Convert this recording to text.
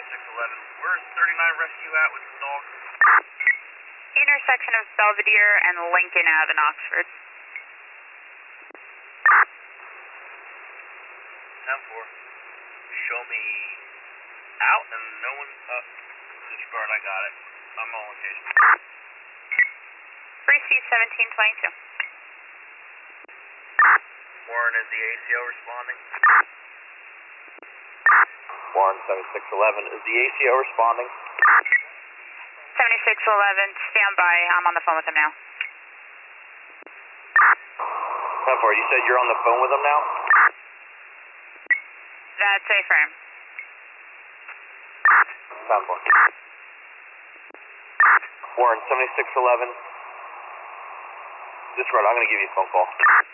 7611. Where's 39 Rescue at with the dog? Intersection of Belvedere and Lincoln Ave in Oxford. 10-4. Show me out and no one, disregard, I got it. I'm on location. 3C1722. Warren, is the ACO responding? Warren, 7611, is the ACO responding? 7611, stand by. I'm on the phone with him now. 10-4, you said you're on the phone with him now? That's A-frame. 10-4. Warren, 7611. Disregard, I'm going to give you a phone call.